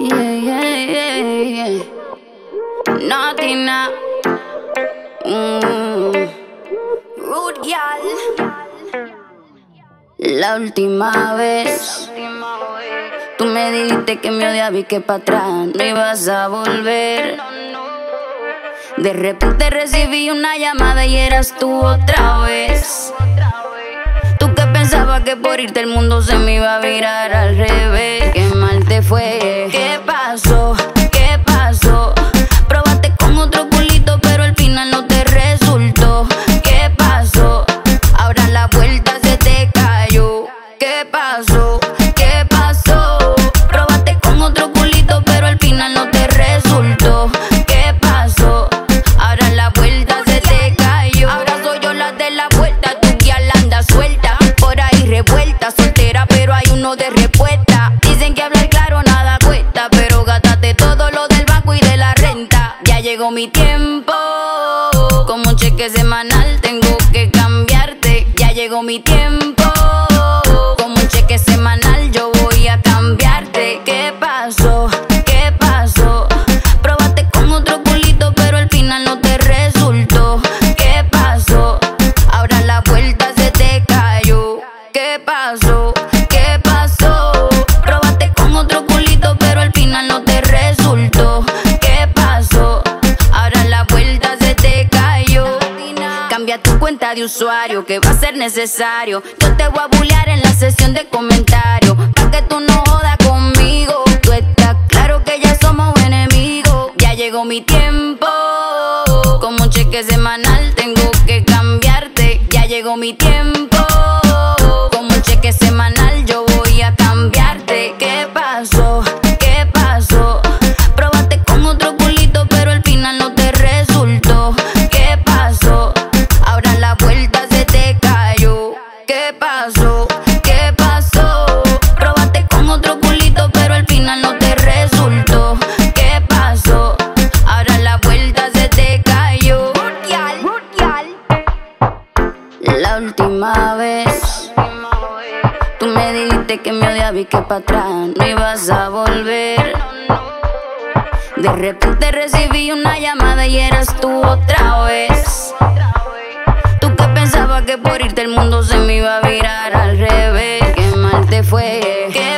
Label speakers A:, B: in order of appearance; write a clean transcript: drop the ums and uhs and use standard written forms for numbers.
A: Yeah, yeah, yeah, yeah. Nothing. Rude girl. La última vez tú me dijiste que me odiabas y que para atrás no ibas a volver. De repente recibí una llamada y eras tú otra vez. Tú que pensabas que por irte el mundo se me iba a virar al revés. Qué mal te fue. ¿Qué pasó? ¿Qué pasó? Probaste con otro culito pero al final no te resultó. ¿Qué pasó? Ahora la vuelta se te cayó. ¿Qué pasó? ¿Qué pasó? Probaste con otro culito pero al final no te resultó. ¿Qué pasó? Ahora la vuelta se te cayó. Ahora soy yo la de la vuelta. Tu guía la anda suelta, por ahí revuelta, soltera pero hay uno de respuesta. Dicen que hablar claro nada cuesta, pero gátate todo lo del banco y de la renta. Ya llegó mi tiempo, como un cheque semanal tengo que cambiarte. Ya llegó mi tiempo, como un cheque semanal yo voy a cambiarte. ¿Qué pasó? ¿Qué pasó? Probaste con otro culito pero al final no te resultó. ¿Qué pasó? Ahora la vuelta se te cayó. ¿Qué pasó? ¿Qué pasó? Probaste con otro culito pero al final no te resultó. ¿Qué pasó? Ahora la vuelta se te cayó. Cambia tu cuenta de usuario que va a ser necesario. Yo te voy a bullear en la sesión de comentarios pa' que tú no jodas conmigo. Tú estás claro que ya somos enemigos. Ya llegó mi tiempo, como un cheque semanal tengo que cambiarte. Ya llegó mi tiempo, como un cheque semanal yo voy a cambiarte. ¿Qué pasó? ¿Qué pasó? Probaste con otro culito pero al final no te resultó. ¿Qué pasó? Ahora la vuelta se te cayó. ¿Qué pasó? ¿Qué pasó? Probaste con otro culito pero al final no te resultó. ¿Qué pasó? Ahora la vuelta se te cayó. La última vez tú me dijiste que me odiabas y que para atrás no ibas a volver. De repente recibí una llamada y eras tú otra vez. Tú que pensabas que por irte el mundo se me iba a virar al revés. Qué mal te fue.